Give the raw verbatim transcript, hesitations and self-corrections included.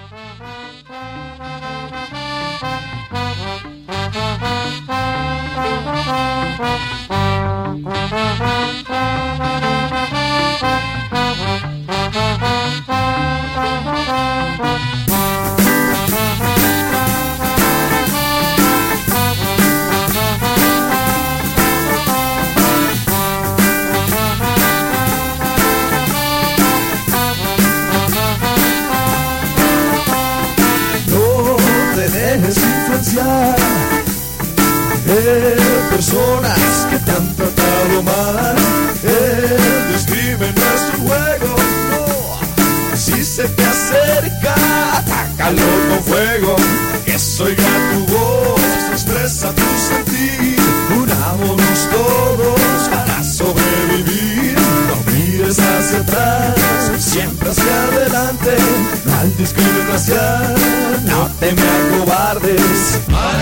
de personas que te han tratado mal. Él describe nuestro juego. No. Si se te acerca, atácalo con fuego. Que se oiga tu voz, expresa tu sentir. Unámonos todos para sobrevivir. No mires hacia atrás, siempre hacia adelante. No al discriminación, no te me acobardes.